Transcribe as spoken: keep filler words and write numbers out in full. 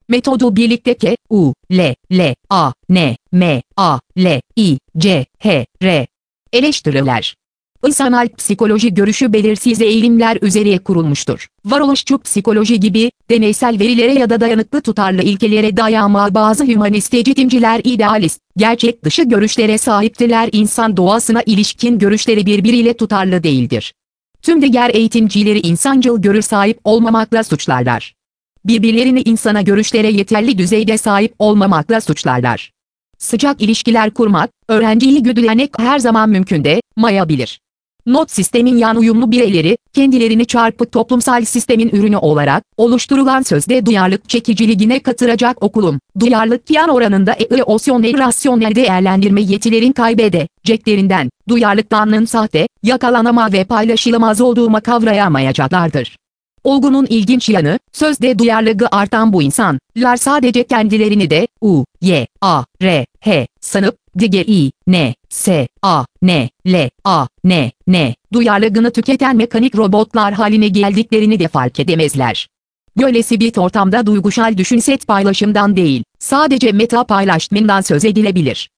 Metodu birlikte K, U, L, L, A, N, M, A, L, I, C, H, R. Eleştiriler. İnsanal psikoloji görüşü belirsiz eğilimler üzerine kurulmuştur. Varoluşçu psikoloji gibi, deneysel verilere ya da dayanıklı tutarlı ilkelere dayanma bazı hümanist eğitimciler idealist, gerçek dışı görüşlere sahiptirler. İnsan doğasına ilişkin görüşleri birbiriyle tutarlı değildir. Tüm diğer eğitimcileri insancıl görüş sahip olmamakla suçlarlar. Birbirlerini insana görüşlere yeterli düzeyde sahip olmamakla suçlarlar. Sıcak ilişkiler kurmak, öğrenciyi güdülemek her zaman mümkün de, mayabilir. Not sistemin yan uyumlu bireyleri, kendilerini çarpık toplumsal sistemin ürünü olarak, oluşturulan sözde duyarlılık çekiciliğine katıracak okulum, duyarlılık yan oranında emosyonel rasyonel değerlendirme yetilerin kaybedeceklerinden, duyarlılıklarının sahte, yakalanama ve paylaşılamaz olduğunu kavrayamayacaklardır. Olgunun ilginç yanı, sözde duyarlılığı artan bu insanlar sadece kendilerini de, U, Y, A, R, H, sanıp, D, G, I, N, S, A, N, L, A, N, N, duyarlılığını tüketen mekanik robotlar haline geldiklerini de fark edemezler. Böylesi bir ortamda duygusal düşünsel paylaşımdan değil, sadece meta paylaşımından söz edilebilir.